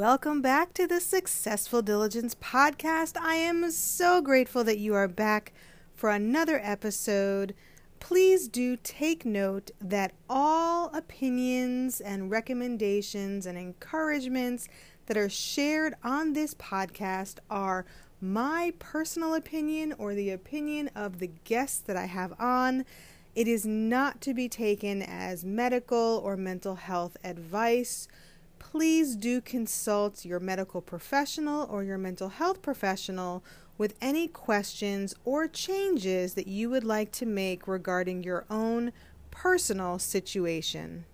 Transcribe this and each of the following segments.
Welcome back to the Successful Diligence podcast. I am so grateful that you are back for another episode. Please do take note that all opinions and recommendations and encouragements that are shared on this podcast are my personal opinion or the opinion of the guests that I have on. It is not to be taken as medical or mental health advice. Please do consult your medical professional or your mental health professional with any questions or changes that you would like to make regarding your own personal situation.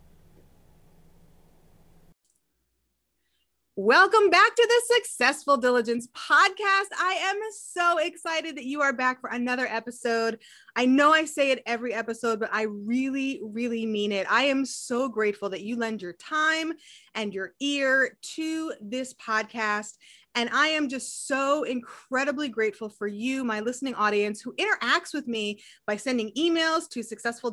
Welcome back to the Successful Diligence podcast. I am so excited that you are back for another episode. I know I say it every episode, but I really, really mean it. I am so grateful that you lend your time and your ear to this podcast. And I am just so incredibly grateful for you, my listening audience, who interacts with me by sending emails to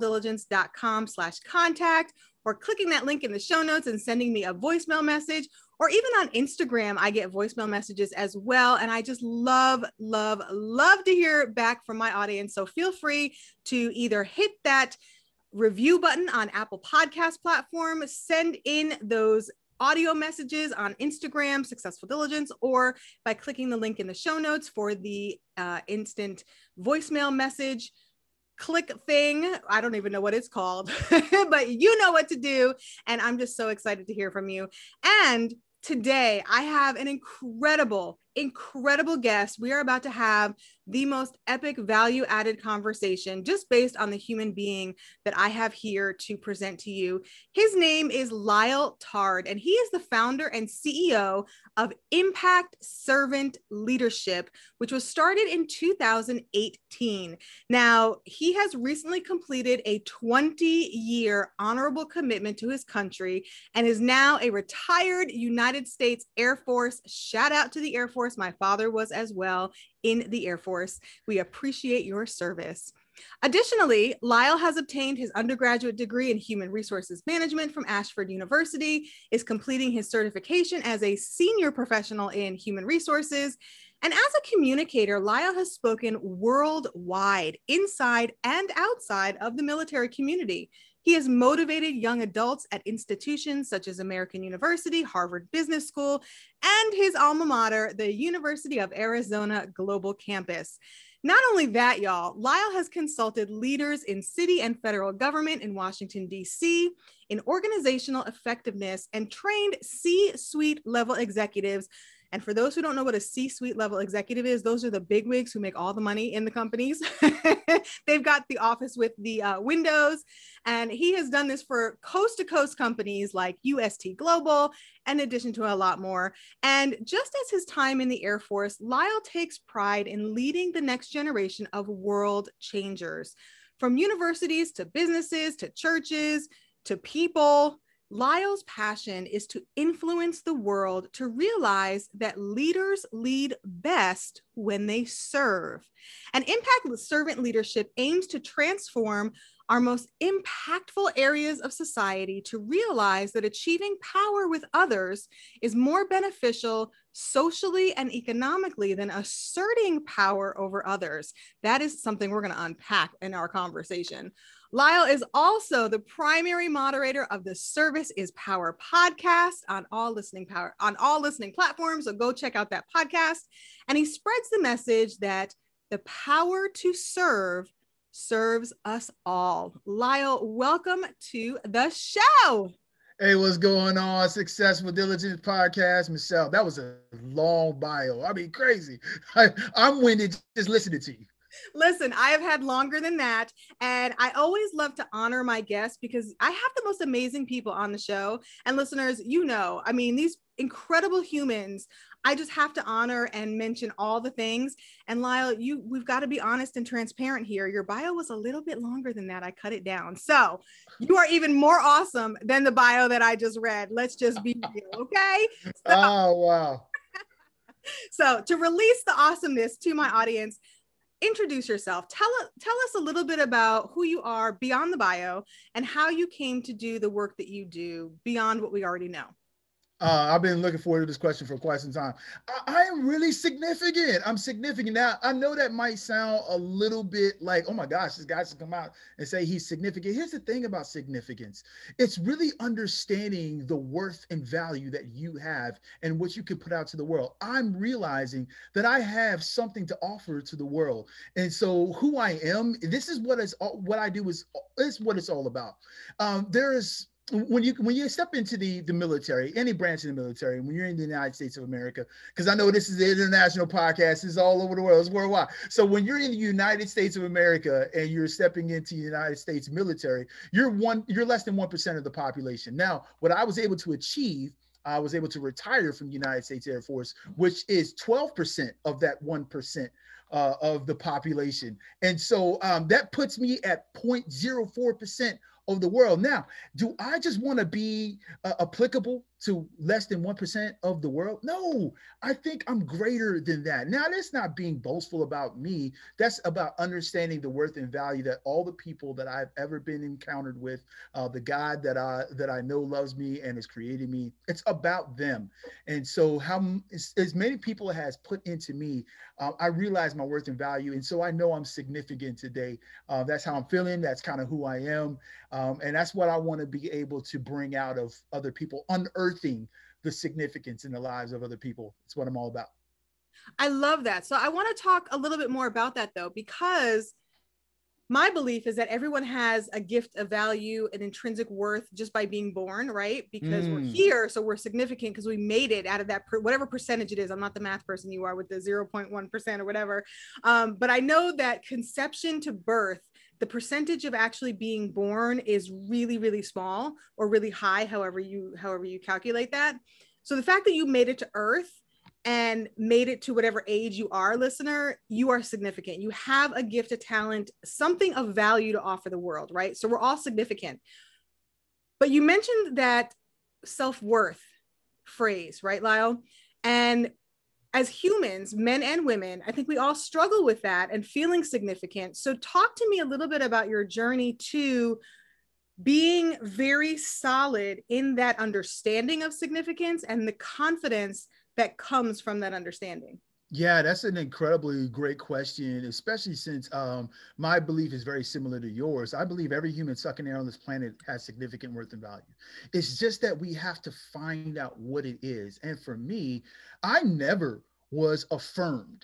successfuldiligence.com/contact or clicking that link in the show notes and sending me a voicemail message. Or even on Instagram, I get voicemail messages as well. And I just love to hear back from my audience. So feel free to either hit that review button on Apple Podcast platform, send in those audio messages on Instagram, Successful Diligence, or by clicking the link in the show notes for the instant voicemail message click thing. I don't even know what it's called, but you know what to do. And I'm just so excited to hear from you. And today I have an incredible guest. We are about to have the most epic value-added conversation just based on the human being that I have here to present to you. His name is Lyle Tard, and he is the founder and CEO of Impact Servant Leadership, which was started in 2018. Now, he has recently completed a 20-year honorable commitment to his country and is now a retired United States Air Force. Shout out to the Air Force. My father was as well in the Air Force. We appreciate your service. Additionally, Lyle has obtained his undergraduate degree in human resources management from Ashford University, is completing his certification as a senior professional in human resources. And as a communicator, Lyle has spoken worldwide, inside and outside of the military community. He has motivated young adults at institutions such as American University, Harvard Business School, and his alma mater, the University of Arizona Global Campus. Not only that, y'all, Lyle has consulted leaders in city and federal government in Washington, D.C., in organizational effectiveness, and trained C-suite level executives. And for those who don't know what a C-suite level executive is, those are the bigwigs who make all the money in the companies. They've got the office with the windows, and he has done this for coast to coast companies like UST Global, in addition to a lot more. And just as his time in the Air Force, Lyle takes pride in leading the next generation of world changers. From universities to businesses to churches to people, Lyle's passion is to influence the world to realize that leaders lead best when they serve. And Impact Servant Leadership aims to transform our most impactful areas of society to realize that achieving power with others is more beneficial socially and economically than asserting power over others. That is something we're going to unpack in our conversation. Lyle is also the primary moderator of the Service is Power podcast on all listening platforms. So go check out that podcast. And he spreads the message that the power to serve serves us all. Lyle, welcome to the show. Hey, what's going on? Successful Diligence podcast. Michelle, that was a long bio. I mean, crazy. I'm winded just listening to you. Listen, I have had longer than that. And I always love to honor my guests because I have the most amazing people on the show. And listeners, you know, I mean, these incredible humans, I just have to honor and mention all the things. And Lyle, we've got to be honest and transparent here. Your bio was a little bit longer than that. I cut it down. So you are even more awesome than the bio that I just read. Let's just be real, okay? Oh, wow. So to release the awesomeness to my audience, introduce yourself. Tell us a little bit about who you are beyond the bio and how you came to do the work that you do beyond what we already know. I've been looking forward to this question for quite some time. I am really significant. I'm significant. Now, I know that might sound a little bit like, oh my gosh, this guy should come out and say he's significant. Here's the thing about significance, it's really understanding the worth and value that you have and what you can put out to the world. I'm realizing that I have something to offer to the world. And so, who I am, this is what I do is what it's all about. There's when you step into the military, any branch of the military, when you're in the United States of America, because I know this is the international podcast, it's all over the world, it's worldwide. So when you're in the United States of America and you're stepping into the United States military, you're less than 1% of the population. Now, what I was able to achieve, I was able to retire from the United States Air Force, which is 12% of that 1%. Of the population. And so that puts me at 0.04% of the world. Now, do I just want to be applicable to less than 1% of the world? No, I think I'm greater than that. Now, that's not being boastful about me. That's about understanding the worth and value that all the people that I've ever been encountered with, the God that I know loves me and has created me, it's about them. And so how as many people has put into me, I realize my worth and value. And so I know I'm significant today. That's how I'm feeling. That's kind of who I am. And that's what I want to be able to bring out of other people, unearthing the significance in the lives of other people. It's what I'm all about. I love that. So I want to talk a little bit more about that though, because my belief is that everyone has a gift of value and intrinsic worth just by being born, right? Because we're here, so we're significant because we made it out of that whatever percentage it is. I'm not the math person you are with the 0.1% or whatever. But I know that conception to birth, the percentage of actually being born is really, really small or really high, however you calculate that. So the fact that you made it to Earth and made it to whatever age you are, listener, you are significant. You have a gift, a talent, something of value to offer the world, right? So we're all significant. But you mentioned that self-worth phrase, right, Lyle? And as humans, men and women, I think we all struggle with that and feeling significant. So talk to me a little bit about your journey to being very solid in that understanding of significance and the confidence that comes from that understanding. Yeah, that's an incredibly great question, especially since my belief is very similar to yours. I believe every human sucking air on this planet has significant worth and value. It's just that we have to find out what it is. And for me, I never was affirmed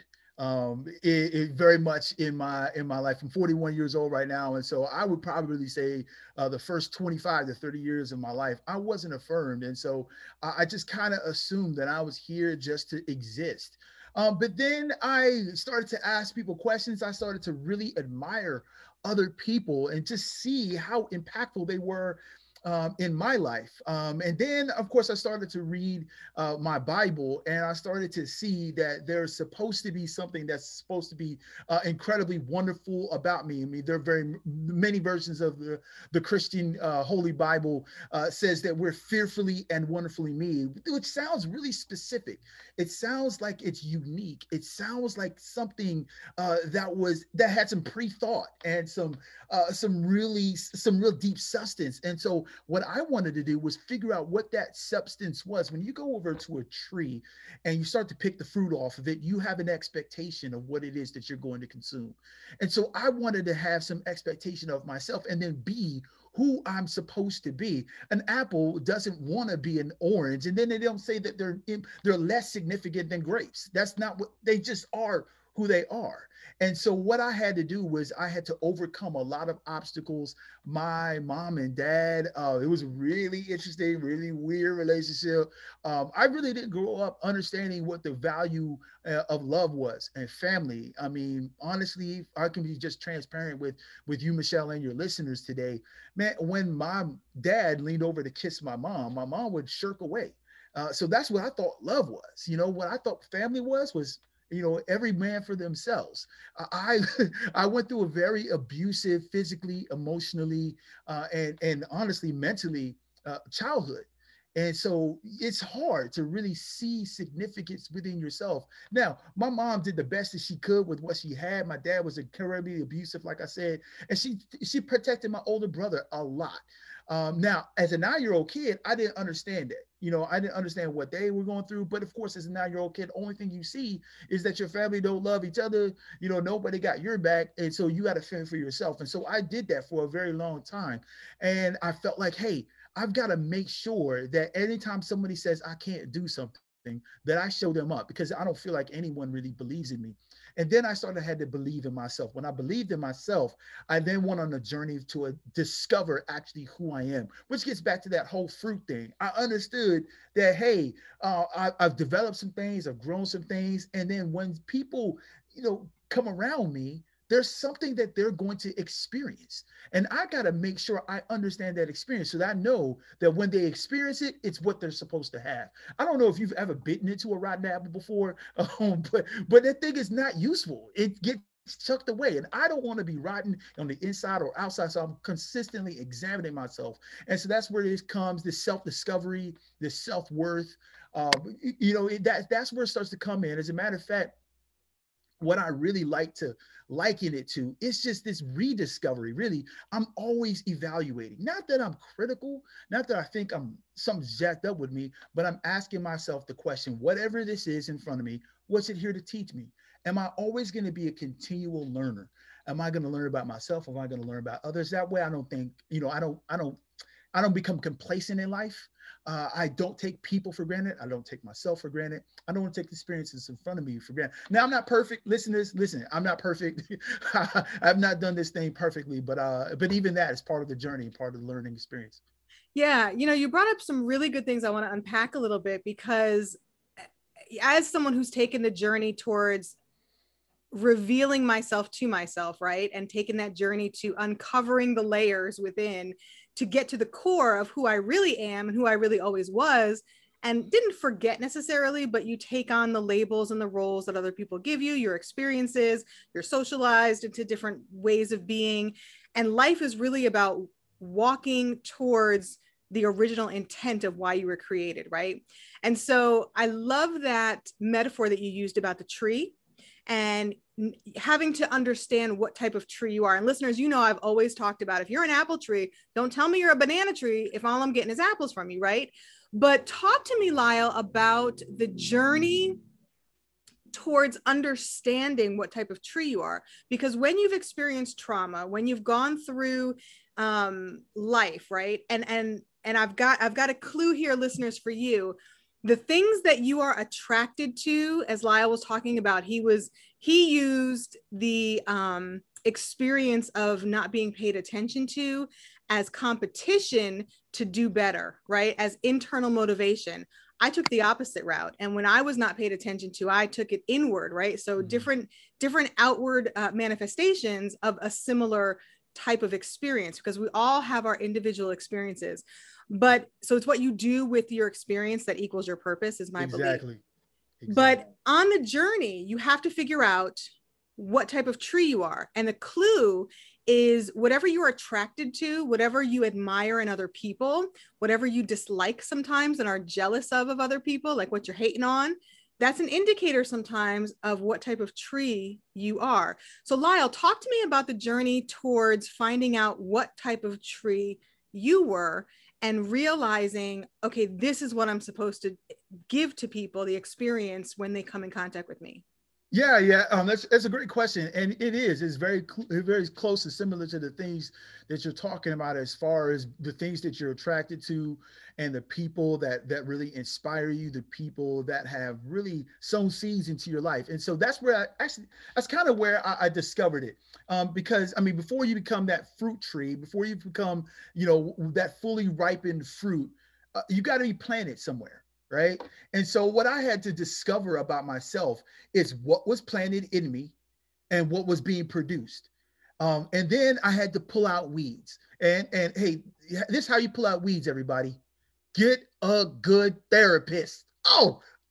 it very much in my life. I'm 41 years old right now, and so I would probably say the first 25 to 30 years of my life, I wasn't affirmed, and so I just kind of assumed that I was here just to exist. But then I started to ask people questions. I started to really admire other people and just see how impactful they were in my life. And then, of course, I started to read my Bible, and I started to see that there's supposed to be something that's supposed to be incredibly wonderful about me. I mean, there are very many versions of the Christian Holy Bible says that we're fearfully and wonderfully made, which sounds really specific. It sounds like it's unique. It sounds like something that had some pre-thought and some real deep substance. And so what I wanted to do was figure out what that substance was. When you go over to a tree and you start to pick the fruit off of it, you have an expectation of what it is that you're going to consume. And so I wanted to have some expectation of myself and then be who I'm supposed to be. An apple doesn't want to be an orange, and then they don't say that they're less significant than grapes. That's not what they just are, who they are. And so what I had to do was I had to overcome a lot of obstacles. My mom and dad, it was really interesting, really weird relationship. I really didn't grow up understanding what the value of love was and family. I mean, honestly, I can be just transparent with you, Michelle, and your listeners today. Man, when my dad leaned over to kiss my mom would shirk away. So that's what I thought love was. You know, what I thought family was every man for themselves. I I went through a very abusive, physically, emotionally, and honestly mentally childhood. And so it's hard to really see significance within yourself. Now, my mom did the best that she could with what she had. My dad was incredibly abusive, like I said, and she protected my older brother a lot. Now, as a 9-year-old kid, I didn't understand it. I didn't understand what they were going through. But of course, as a 9-year-old kid, the only thing you see is that your family don't love each other. Nobody got your back. And so you got to fend for yourself. And so I did that for a very long time. And I felt like, hey, I've got to make sure that anytime somebody says I can't do something, that I show them up, because I don't feel like anyone really believes in me. And then I started had to believe in myself. When I believed in myself, I then went on a journey to discover actually who I am, which gets back to that whole fruit thing. I understood that, hey, I've developed some things, I've grown some things. And then when people, come around me, there's something that they're going to experience. And I got to make sure I understand that experience so that I know that when they experience it, it's what they're supposed to have. I don't know if you've ever bitten into a rotten apple before, but that thing is not useful. It gets chucked away. And I don't want to be rotten on the inside or outside. So I'm consistently examining myself. And so that's where this comes, this self-discovery, this self-worth. That's where it starts to come in. As a matter of fact, what I really like to liken it to, it's just this rediscovery. Really, I'm always evaluating. Not that I'm critical, not that I think something's jacked up with me, but I'm asking myself the question, whatever this is in front of me, what's it here to teach me? Am I always going to be a continual learner? Am I going to learn about myself? Am I going to learn about others? That way, I don't think, I don't become complacent in life. I don't take people for granted. I don't take myself for granted. I don't want to take the experiences in front of me for granted. Now, I'm not perfect. Listeners, listen, I'm not perfect. I've not done this thing perfectly, but even that is part of the journey, part of the learning experience. Yeah, you brought up some really good things I want to unpack a little bit, because as someone who's taken the journey towards revealing myself to myself, right, and taking that journey to uncovering the layers within to get to the core of who I really am and who I really always was, and didn't forget necessarily, but you take on the labels and the roles that other people give you, your experiences, you're socialized into different ways of being, and life is really about walking towards the original intent of why you were created, right? And so I love that metaphor that you used about the tree and having to understand what type of tree you are. And listeners, I've always talked about, if you're an apple tree, don't tell me you're a banana tree if all I'm getting is apples from you, right? But talk to me, Lyle, about the journey towards understanding what type of tree you are. Because when you've experienced trauma, when you've gone through life, right? And I've got a clue here, listeners, for you. The things that you are attracted to, as Lyle was talking about, he used the experience of not being paid attention to as competition to do better, right? As internal motivation. I took the opposite route. And when I was not paid attention to, I took it inward, right? So different outward manifestations of a similar type of experience, because we all have our individual experiences. But so it's what you do with your experience that equals your purpose, is my belief. Exactly. But on the journey, you have to figure out what type of tree you are. And the clue is whatever you are attracted to, whatever you admire in other people, whatever you dislike sometimes and are jealous of other people, like what you're hating on, that's an indicator sometimes of what type of tree you are. So Lyle, talk to me about the journey towards finding out what type of tree you were and realizing, okay, this is what I'm supposed to give to people, the experience when they come in contact with me. Yeah. That's a great question, and it's very close and similar to the things that you're talking about, as far as the things that you're attracted to, and the people that really inspire you, the people that have really sown seeds into your life. And so that's where that's kind of where I discovered it, because I mean, before you become that fruit tree, before you become that fully ripened fruit, you got to be planted somewhere. Right. And so what I had to discover about myself is what was planted in me and what was being produced. And then I had to pull out weeds. And hey, this is how you pull out weeds, everybody. Get a good therapist. Oh,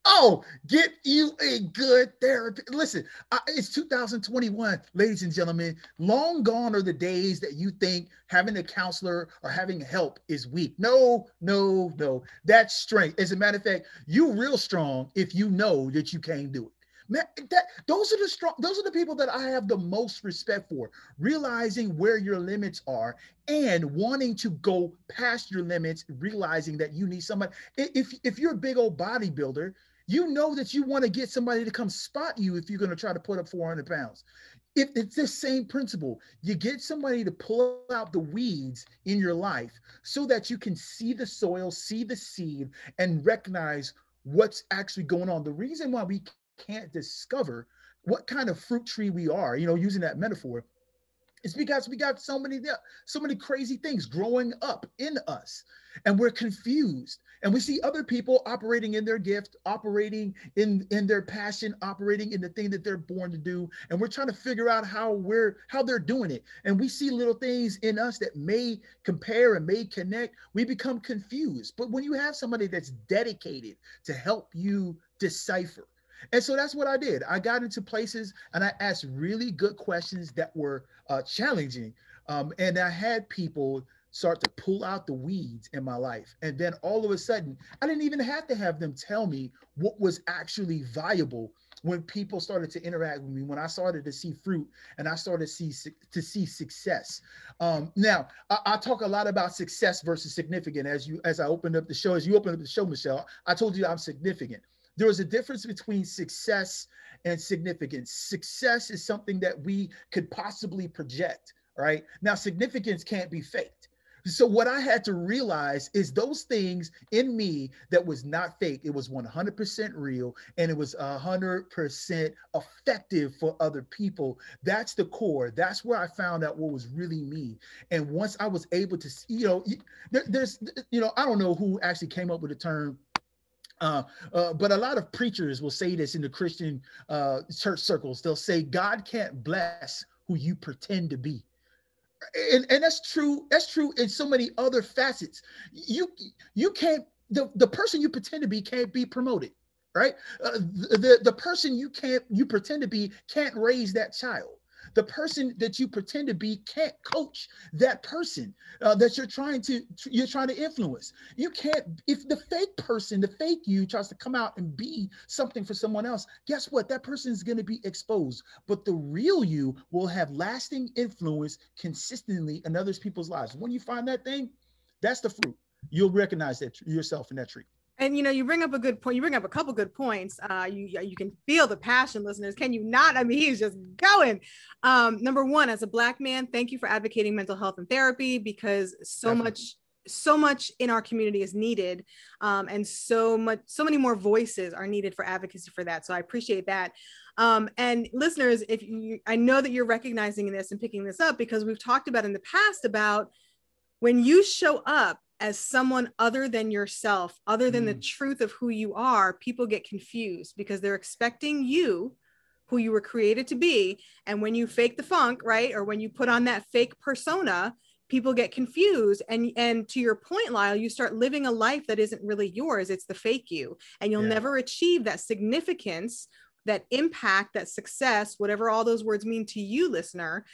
Oh, get you a good therapy. Listen, it's 2021, ladies and gentlemen. Long gone are the days that you think having a counselor or having help is weak. No, no, no. That's strength. As a matter of fact, you real strong if you know that you can't do it. Man, those are the strong, those are the people that I have the most respect for, realizing where your limits are and wanting to go past your limits, realizing that you need somebody. If you're a big old bodybuilder, you know that you want to get somebody to come spot you if you're going to try to put up 400 pounds. If it's the same principle, you get somebody to pull out the weeds in your life so that you can see the soil, see the seed, and recognize what's actually going on. The reason why we can't discover what kind of fruit tree we are, using that metaphor, it's because we got so many crazy things growing up in us, and we're confused. And we see other people operating in their gift, operating in their passion, operating in the thing that they're born to do. And we're trying to figure out how they're doing it. And we see little things in us that may compare and may connect. We become confused. But when you have somebody that's dedicated to help you decipher, and so that's what I did. I got into places and I asked really good questions that were challenging. And I had people start to pull out the weeds in my life. And then all of a sudden, I didn't even have to have them tell me what was actually viable when people started to interact with me, when I started to see fruit and I started to see success. Now, I talk a lot about success versus significant as I opened up the show. As you opened up the show, Michelle, I told you I'm significant. There is a difference between success and significance. Success is something that we could possibly project, right? Now, significance can't be faked. So what I had to realize is those things in me that was not fake. It was 100% real, and it was 100% effective for other people. That's the core. That's where I found out what was really me. And once I was able to, there's, I don't know who actually came up with the term, but a lot of preachers will say this in the Christian church circles. They'll say, God can't bless who you pretend to be. And that's true. That's true in so many other facets. You can't, the person you pretend to be can't be promoted, right? The person you pretend to be can't raise that child. The person that you pretend to be can't coach that person that you're trying to influence. You can't, if the fake person, the fake you tries to come out and be something for someone else, guess what? That person is going to be exposed. But the real you will have lasting influence consistently in others people's lives. When you find that thing, that's the fruit. You'll recognize that yourself in that tree. And you bring up a good point. You bring up a couple good points. You can feel the passion, listeners. Can you not? I mean, he's just going. Number one, as a Black man, thank you for advocating mental health and therapy, because so much in our community is needed, and so many more voices are needed for advocacy for that. So I appreciate that. And listeners, I know that you're recognizing this and picking this up, because we've talked about in the past about when you show up as someone other than yourself, other than the truth of who you are, people get confused because they're expecting you, who you were created to be. And when you fake the funk, right? Or when you put on that fake persona, people get confused. And to your point, Lyle, you start living a life that isn't really yours. It's the fake you. And you'll never achieve that significance, that impact, that success, whatever all those words mean to you, listener.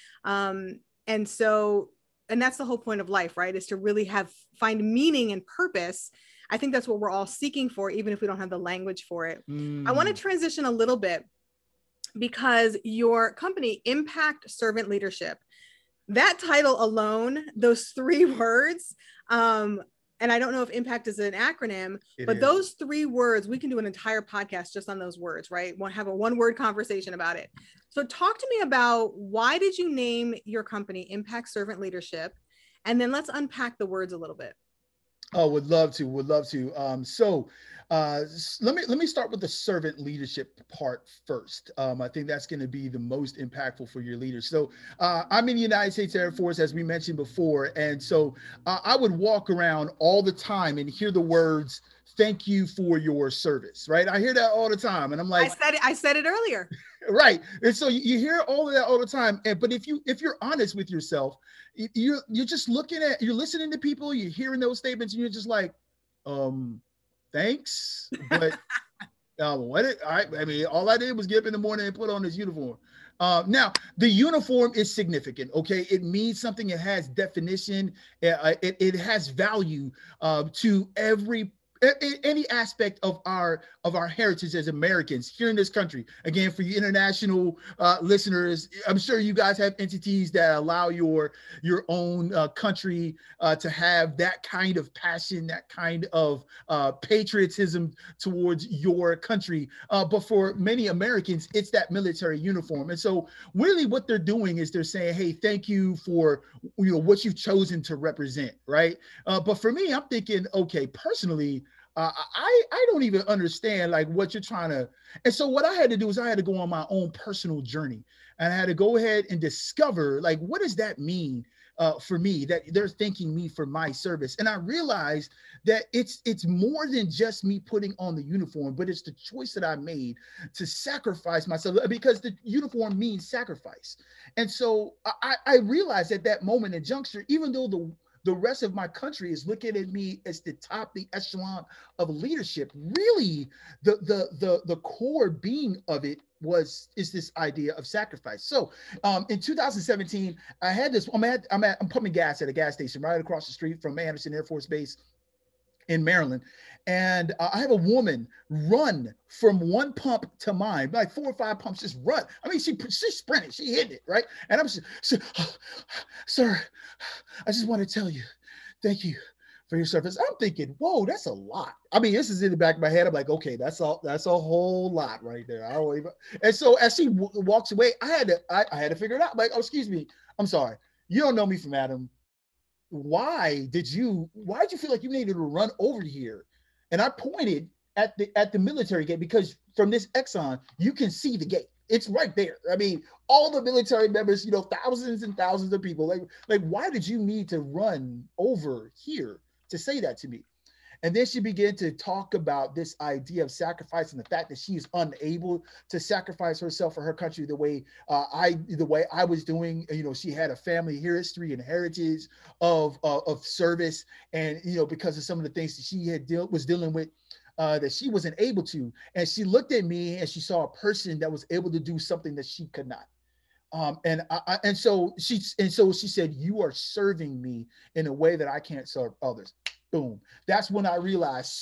And that's the whole point of life, right? Is to really find meaning and purpose. I think that's what we're all seeking for, even if we don't have the language for it. I want to transition a little bit, because your company, Impact Servant Leadership, that title alone, those 3 words, and I don't know if impact is an acronym, but those 3 words, we can do an entire podcast just on those words, right? We'll have a 1-word conversation about it. So talk to me about, why did you name your company Impact Servant Leadership? And then let's unpack the words a little bit. Oh, would love to. Let me start with the servant leadership part first. I think that's going to be the most impactful for your leaders. So I'm in the United States Air Force, as we mentioned before. And so I would walk around all the time and hear the words, "Thank you for your service," right? I hear that all the time. And I'm like, I said it earlier. Right. And so you hear all of that all the time. But if you're honest with yourself, you're just you're listening to people, you're hearing those statements, and you're just like, thanks, but I mean, all I did was get up in the morning and put on this uniform. Now, the uniform is significant. Okay, it means something. It has definition. It has value to any aspect of our heritage as Americans here in this country. Again, for you international listeners, I'm sure you guys have entities that allow your own country to have that kind of passion, that kind of patriotism towards your country. But for many Americans, it's that military uniform. And so really what they're doing is they're saying, hey, thank you for what you've chosen to represent, right? But for me, I'm thinking, okay, personally, I don't even understand like what you're trying to. And so what I had to do is I had to go on my own personal journey, and I had to go ahead and discover like, what does that mean for me, that they're thanking me for my service? And I realized that it's more than just me putting on the uniform, but it's the choice that I made to sacrifice myself, because the uniform means sacrifice. And so I realized at that moment in juncture, even though the rest of my country is looking at me as the top, the echelon of leadership, really the core being of it is this idea of sacrifice. So in 2017, I had this. I'm pumping gas at a gas station right across the street from Anderson Air Force Base in Maryland. And I have a woman run from one pump to mine, like 4 or 5 pumps, just run. I mean, she sprinted, she hit it, right? And I'm just, sir, I just want to tell you, thank you for your service. I'm thinking, whoa, that's a lot. I mean, this is in the back of my head. I'm like, okay, that's a whole lot right there. I don't even. And so as she walks away, I had to figure it out. I'm like, oh, excuse me, I'm sorry, you don't know me from Adam. Why did you feel like you needed to run over here? And I pointed at the military gate, because from this Exxon, you can see the gate. It's right there. I mean, all the military members, thousands and thousands of people, like, why did you need to run over here to say that to me? And then she began to talk about this idea of sacrifice and the fact that she is unable to sacrifice herself for her country the way I was doing. She had a family history and heritage of service, and because of some of the things that she was dealing with, that she wasn't able to. And she looked at me and she saw a person that was able to do something that she could not. And so she said, "You are serving me in a way that I can't serve others." Boom. That's when I realized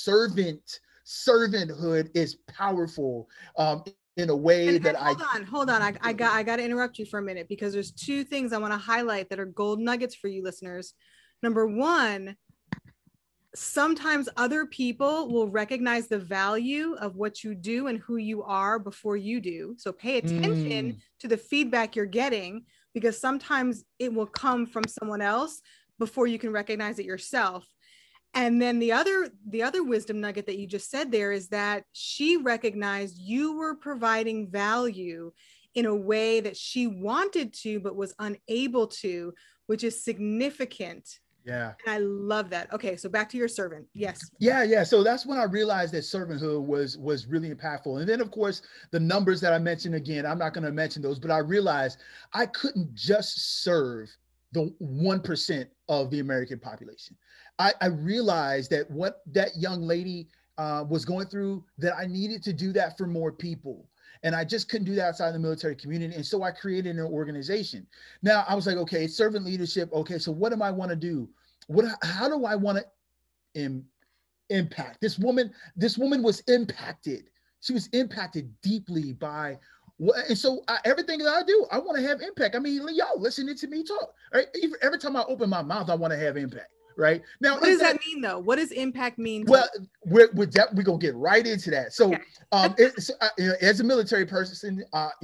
servanthood is powerful in a way that hold on. I got to interrupt you for a minute, because there's 2 things I want to highlight that are gold nuggets for you listeners. Number 1, sometimes other people will recognize the value of what you do and who you are before you do. So pay attention to the feedback you're getting, because sometimes it will come from someone else before you can recognize it yourself. And then the other wisdom nugget that you just said there is that she recognized you were providing value in a way that she wanted to, but was unable to, which is significant. Yeah. And I love that. Okay. So back to your servant. Yes. Yeah. So that's when I realized that servanthood was really impactful. And then of course, the numbers that I mentioned, again, I'm not going to mention those, but I realized I couldn't just serve the 1% of the American population. I realized that what that young lady was going through, that I needed to do that for more people. And I just couldn't do that outside the military community. And so I created an organization. Now I was like, okay, servant leadership. Okay, so what do I want to do? How do I want to impact? This woman was impacted. She was impacted deeply by, and so everything that I do, I want to have impact. I mean, y'all listening to me talk, right? Every time I open my mouth, I want to have impact. Right now, what does that mean though? What does impact mean? Well, we're gonna get right into that. So, as a military person,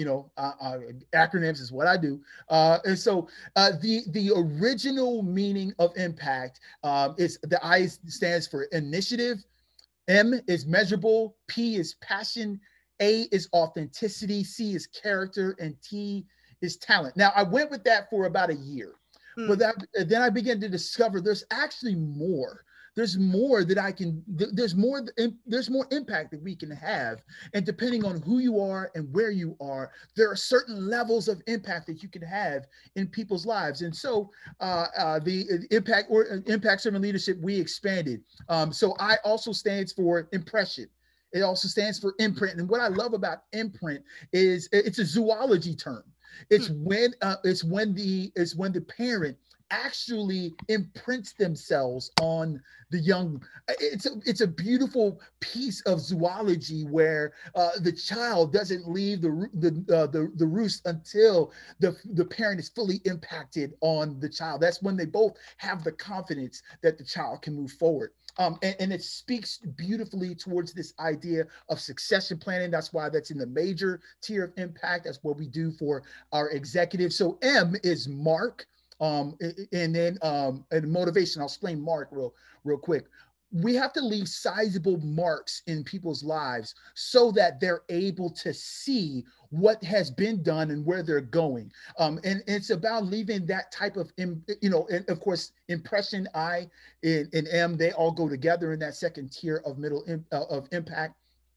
acronyms is what I do. And so, the original meaning of impact is, the I stands for initiative, M is measurable, P is passion, A is authenticity, C is character, and T is talent. Now, I went with that for about a year. But then I began to discover there's actually more. There's more that I can. There's more impact that we can have, and depending on who you are and where you are, there are certain levels of impact that you can have in people's lives. And so, the impact servant leadership, we expanded. So I also stands for impression. It also stands for imprint. And what I love about imprint is it's a zoology term. It's when the parent actually imprints themselves on the young. It's a beautiful piece of zoology where the child doesn't leave the roost until the parent is fully impacted on the child. That's when they both have the confidence that the child can move forward. And it speaks beautifully towards this idea of succession planning. That's why that's in the major tier of impact. That's what we do for our executives. So M is Mark, and then and motivation. I'll explain Mark real quick. We have to leave sizable marks in people's lives so that they're able to see what has been done and where they're going. And it's about leaving that type of, and of course, impression, I and M, they all go together in that second tier of of impact.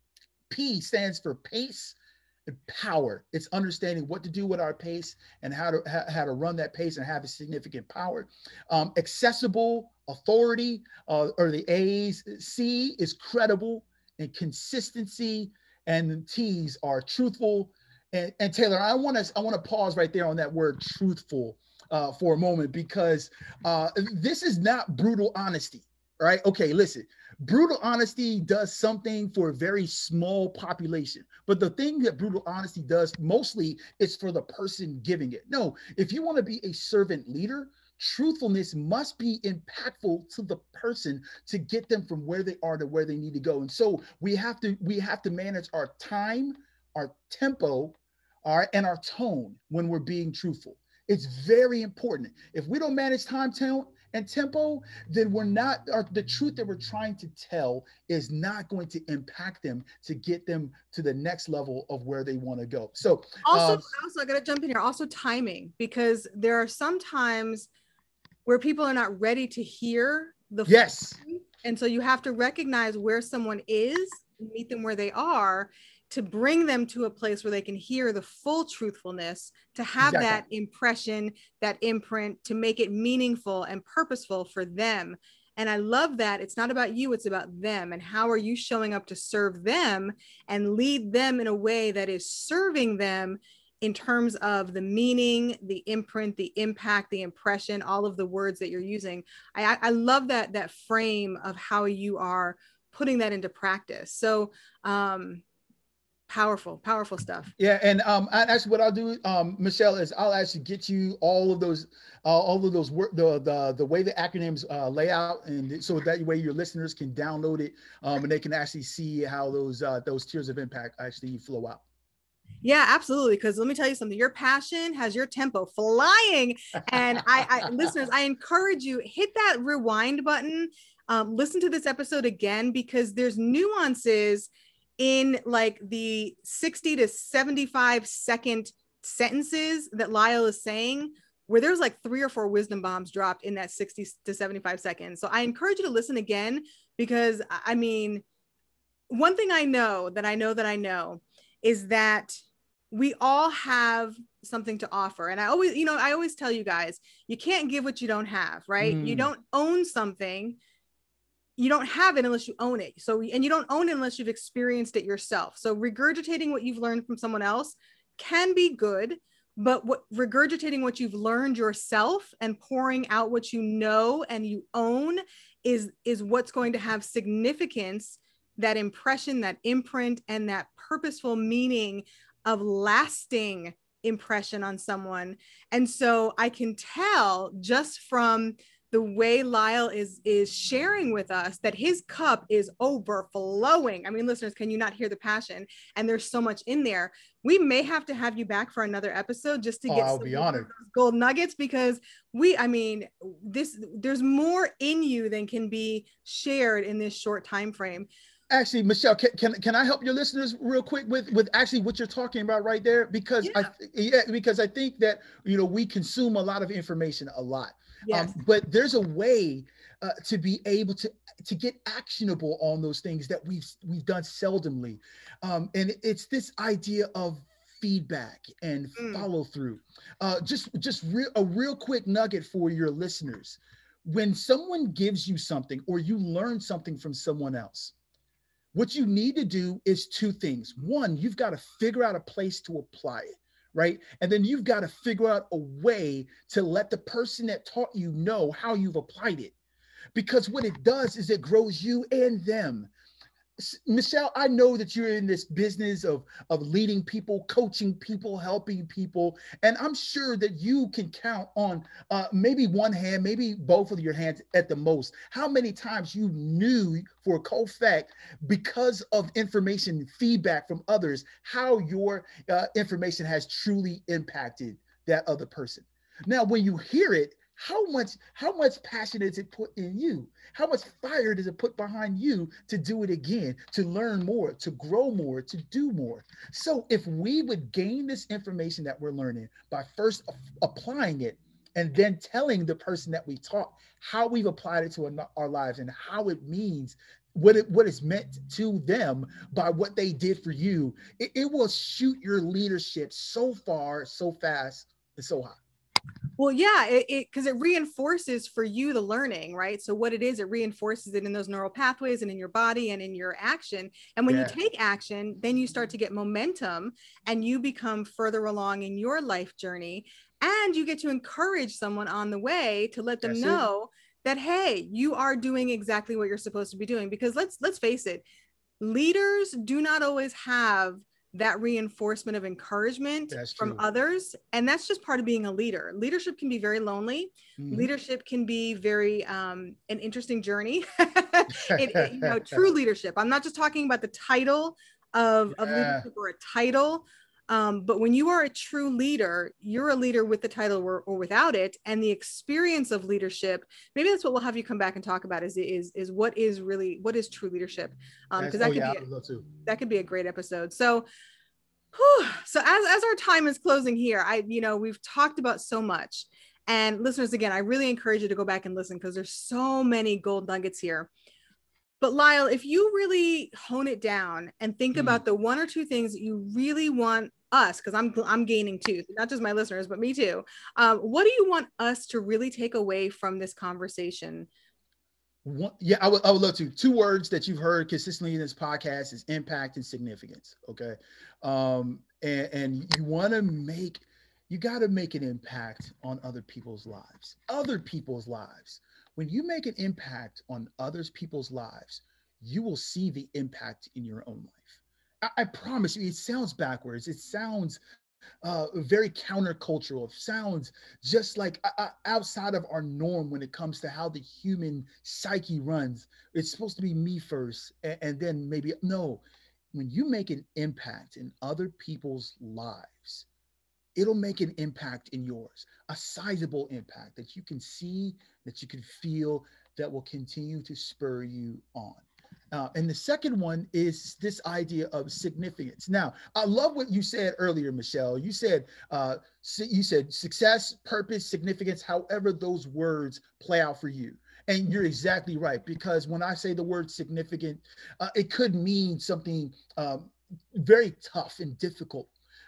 P stands for pace and power. It's understanding what to do with our pace and how to run that pace and have a significant power. Accessible, authority, or the A's. C is credible and consistency, and the T's are truthful. And Taylor, I want to pause right there on that word truthful for a moment, because this is not brutal honesty, right? Okay, listen. Brutal honesty does something for a very small population, but the thing that brutal honesty does mostly is for the person giving it. No, if you want to be a servant leader, truthfulness must be impactful to the person to get them from where they are to where they need to go. And so we have to manage our time, our tempo, and our tone when we're being truthful. It's very important. If we don't manage time, tone, and tempo, then the truth that we're trying to tell is not going to impact them to get them to the next level of where they want to go. So also I gotta jump in here. Also timing, because there are some times where people are not ready to hear the yes. And so you have to recognize where someone is, meet them where they are, to bring them to a place where they can hear the full truthfulness, to have that impression, that imprint, to make it meaningful and purposeful for them. And I love that it's not about you, it's about them. And how are you showing up to serve them and lead them in a way that is serving them in terms of the meaning, the imprint, the impact, the impression, all of the words that you're using. I love that frame of how you are putting that into practice. So powerful stuff. Yeah, and actually, what I'll do, Michelle, is I'll actually get you all of those the way the acronyms lay out, and so that way your listeners can download it, and they can actually see how those tiers of impact actually flow out. Yeah, absolutely. Because let me tell you something, your passion has your tempo flying. And I listeners, I encourage you, hit that rewind button, listen to this episode again, because there's nuances in like the 60 to 75 second sentences that Lyle is saying, where there's like 3 or 4 wisdom bombs dropped in that 60 to 75 seconds. So I encourage you to listen again, because I mean, one thing I know is that we all have something to offer. And I always tell you guys, you can't give what you don't have, right? You don't own something. You don't have it unless you own it. So, and you don't own it unless you've experienced it yourself. So regurgitating what you've learned from someone else can be good, but regurgitating what you've learned yourself and pouring out what you know and you own is what's going to have significance, that impression, that imprint, and that purposeful meaning of lasting impression on someone. And so I can tell just from the way Lyle is sharing with us that his cup is overflowing. I mean, listeners, can you not hear the passion? And there's so much in there. We may have to have you back for another episode just to get I'll be honored. Gold nuggets, because there's more in you than can be shared in this short time frame. Actually, Michelle, can I help your listeners real quick with actually what you're talking about right there? Because because I think that we consume a lot of information a lot. Yes. But there's a way to be able to get actionable on those things that we've done seldomly, and it's this idea of feedback and follow through. Just a real quick nugget for your listeners: when someone gives you something or you learn something from someone else, What you need to do is two things. One, you've got to figure out a place to apply it, right? And then you've got to figure out a way to let the person that taught you know how you've applied it. Because what it does is it grows you and them. Michelle, I know that you're in this business of leading people, coaching people, helping people, and I'm sure that you can count on maybe one hand, maybe both of your hands at the most, how many times you knew for a cold fact, because of information feedback from others, how your information has truly impacted that other person. Now, when you hear it, how much passion is it put in you? How much fire does it put behind you to do it again, to learn more, to grow more, to do more? So if we would gain this information that we're learning by first applying it and then telling the person that we taught how we've applied it to our lives and how it means what is meant to them by what they did for you, it will shoot your leadership so far, so fast, and so high. Well, yeah, because it reinforces for you the learning, right? So what it is, it reinforces it in those neural pathways and in your body and in your action. And when you take action, then you start to get momentum and you become further along in your life journey. And you get to encourage someone on the way to let them know that, hey, you are doing exactly what you're supposed to be doing. Because let's face it, leaders do not always have that reinforcement of encouragement from others. And that's just part of being a leader. Leadership can be very lonely. Leadership can be very an interesting journey. True leadership. I'm not just talking about the title of leadership or a title. But when you are a true leader, you're a leader with the title or without it. And the experience of leadership, maybe that's what we'll have you come back and talk about is what is true leadership. Because that could be a great episode. So as our time is closing here, we've talked about so much. And listeners, again, I really encourage you to go back and listen because there's so many gold nuggets here. But Lyle, if you really hone it down and think about the one or two things that you really want us, because I'm gaining too, not just my listeners, but me too. What do you want us to really take away from this conversation? I would love to. Two words that you've heard consistently in this podcast is impact and significance. Okay. And you got to make an impact on other people's lives. When you make an impact on others people's lives, you will see the impact in your own life. I promise you, it sounds backwards. It sounds very countercultural. It sounds just like outside of our norm when it comes to how the human psyche runs. It's supposed to be me first, and then maybe no. When you make an impact in other people's lives, it'll make an impact in yours, a sizable impact that you can see, that you can feel, that will continue to spur you on. And the second one is this idea of significance. Now, I love what you said earlier, Michelle. You said success, purpose, significance, however those words play out for you. And you're exactly right, because when I say the word significant, it could mean something very tough and difficult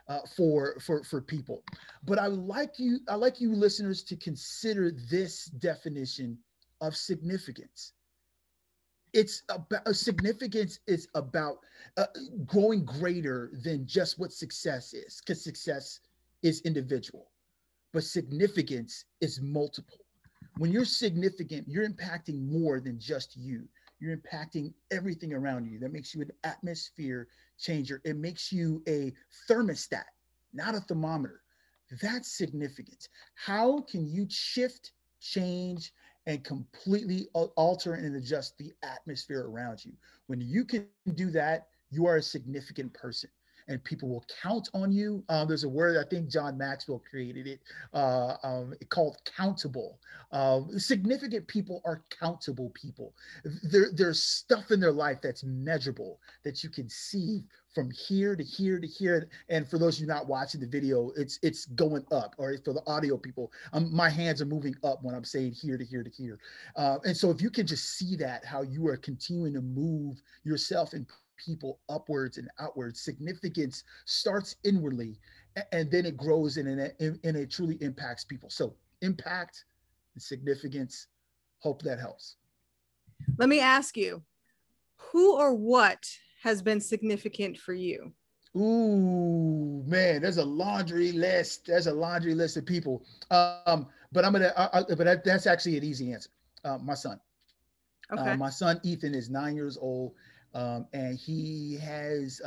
for people. But I like you listeners to consider this definition of significance. It's about significance is about growing greater than just what success is, because success is individual, but significance is multiple. When you're significant, you're impacting more than just you. You're impacting everything around you. That makes you an atmosphere changer. It makes you a thermostat, not a thermometer. That's significance. How can you shift, change, and completely alter and adjust the atmosphere around you? When you can do that, you are a significant person and people will count on you. There's a word, I think John Maxwell created it, called countable. Significant people are countable people. There's stuff in their life that's measurable, that you can see from here to here to here. And for those of you not watching the video, it's going up. Or for the audio people, my hands are moving up when I'm saying here to here to here. And so if you can just see that, how you are continuing to move yourself and people upwards and outwards, significance starts inwardly and then it grows and it truly impacts people. So impact and significance, hope that helps. Let me ask you, Who or what has been significant for you? Ooh, man, there's a laundry list. There's a laundry list of people. But that's actually an easy answer. My son. Okay. My son Ethan is 9 years old, and he has,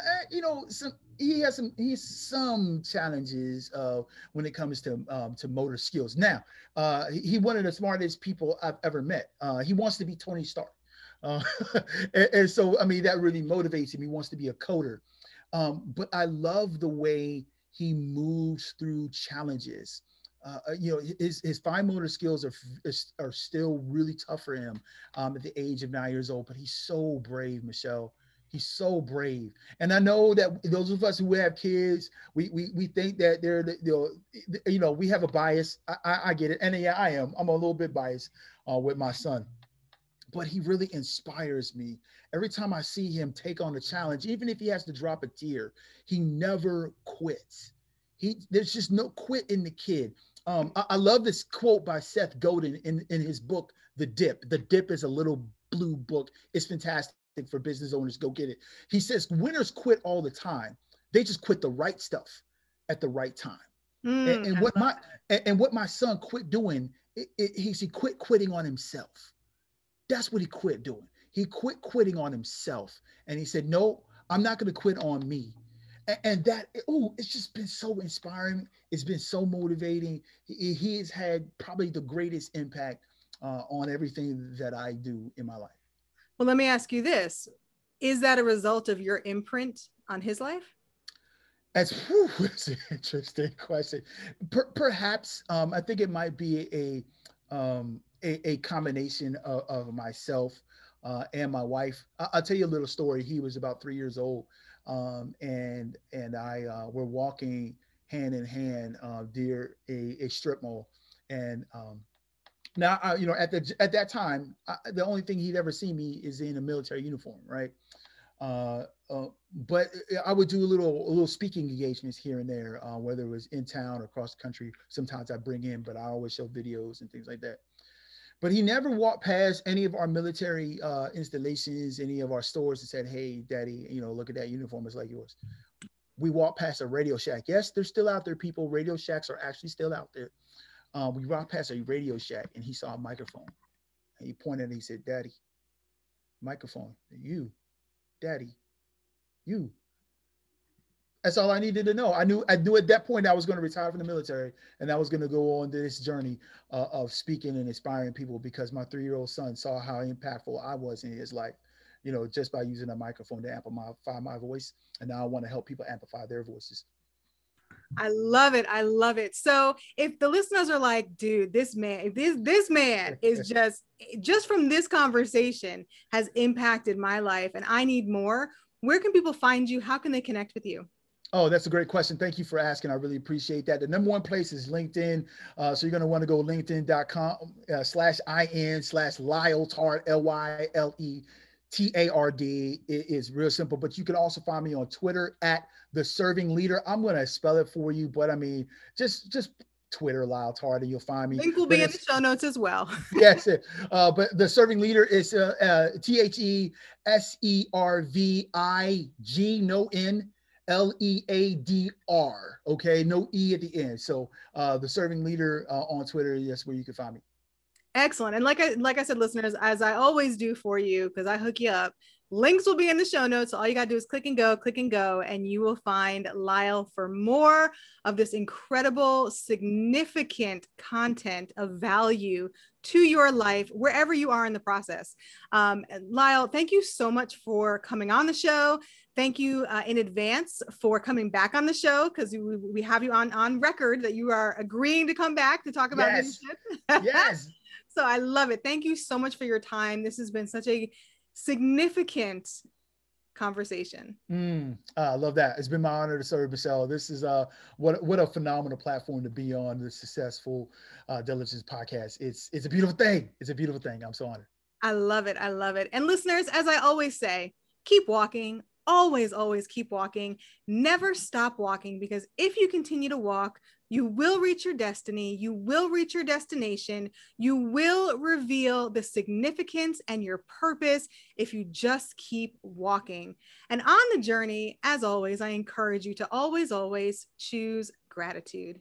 he has some challenges when it comes to motor skills. Now, he one of the smartest people I've ever met. He wants to be Tony Stark, uh, and so I mean that really motivates him. He wants to be a coder, but I love the way he moves through challenges. His fine motor skills are still really tough for him at the age of 9 years old. But he's so brave, Michelle. He's so brave, and I know that those of us who have kids, we think that they're we have a bias. I get it, and yeah, I am. I'm a little bit biased with my son, but he really inspires me. Every time I see him take on a challenge, even if he has to drop a tear, he never quits. There's just no quit in the kid. I love this quote by Seth Godin in his book, The Dip. The Dip is a little blue book. It's fantastic for business owners. Go get it. He says, winners quit all the time. They just quit the right stuff at the right time. And what my son quit doing, he quit quitting on himself. That's what he quit doing. He quit quitting on himself. And he said, no, I'm not going to quit on me. And that, it's just been so inspiring. It's been so motivating. He has had probably the greatest impact on everything that I do in my life. Well, let me ask you this. Is that a result of your imprint on his life? That's an interesting question. Perhaps I think it might be a combination of myself and my wife. I'll tell you a little story. He was about 3 years old, and I were walking hand in hand near a strip mall, and now at that time, the only thing he'd ever seen me is in a military uniform, right? Uh, but I would do a little speaking engagements here and there, whether it was in town or across the country. Sometimes I bring in, but I always show videos and things like that. But he never walked past any of our military installations, any of our stores, and said, "Hey, Daddy, look at that uniform. It's like yours." We walked past a Radio Shack. Yes, they're still out there, people. Radio Shacks are actually still out there. We walked past a Radio Shack, and he saw a microphone. And he pointed and he said, "Daddy, microphone. You, Daddy, you." That's all I needed to know. I knew at that point I was going to retire from the military, and I was going to go on this journey of speaking and inspiring people, because my 3-year-old son saw how impactful I was in his life, just by using a microphone to amplify my voice. And now I want to help people amplify their voices. I love it. I love it. So if the listeners are like, dude, this man is just from this conversation has impacted my life and I need more, where can people find you? How can they connect with you? Oh, that's a great question. Thank you for asking. I really appreciate that. The number one place is LinkedIn. So you're going to want to go linkedin.com/IN/Lyle Tard, LYLETARD. It is real simple, but you can also find me on Twitter at The Serving Leader. I'm going to spell it for you, but I mean, just Twitter, Lyle Tard, and you'll find me. Link will be in the show notes as well. Yes, but The Serving Leader is THESERVIG, no N. LEADR. Okay, no E at the end. So The Serving Leader on Twitter, that's where you can find me. Excellent. And like I said, listeners, as I always do for you, because I hook you up, links will be in the show notes. So all you got to do is click and go, and you will find Lyle for more of this incredible, significant content of value to your life, wherever you are in the process. Lyle, thank you so much for coming on the show. Thank you in advance for coming back on the show, because we have you on record that you are agreeing to come back to talk about leadership. Yes. So I love it. Thank you so much for your time. This has been such a significant conversation. I love that. It's been my honor to serve, Michelle. This is what a phenomenal platform to be on, the Successful Diligence podcast. It's a beautiful thing. It's a beautiful thing. I'm so honored. I love it. I love it. And listeners, as I always say, keep walking, always, always keep walking. Never stop walking, because if you continue to walk, you will reach your destiny. You will reach your destination. You will reveal the significance and your purpose if you just keep walking. And on the journey, as always, I encourage you to always, always choose gratitude.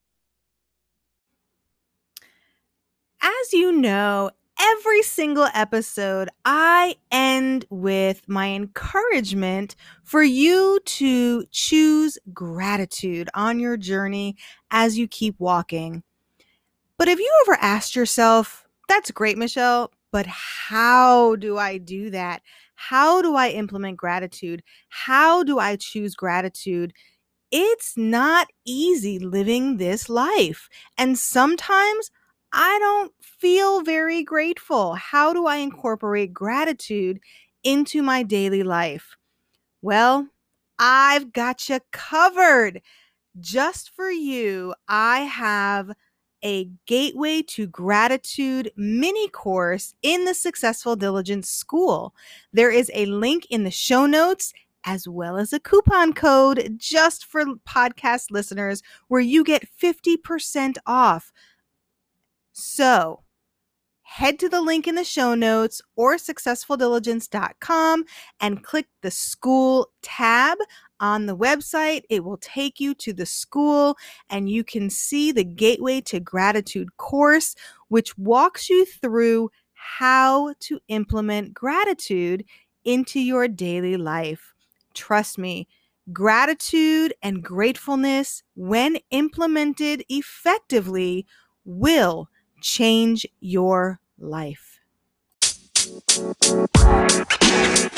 As you know, every single episode, I end with my encouragement for you to choose gratitude on your journey as you keep walking. But have you ever asked yourself, that's great, Michelle, but how do I do that? How do I implement gratitude? How do I choose gratitude? It's not easy living this life. And sometimes I don't feel very grateful. How do I incorporate gratitude into my daily life? Well, I've got you covered. Just for you, I have a Gateway to Gratitude mini course in the Successful Diligence School. There is a link in the show notes, as well as a coupon code just for podcast listeners where you get 50% off. So head to the link in the show notes or successfuldiligence.com and click the school tab on the website. It will take you to the school and you can see the Gateway to Gratitude course, which walks you through how to implement gratitude into your daily life. Trust me, gratitude and gratefulness, when implemented effectively, will change your life.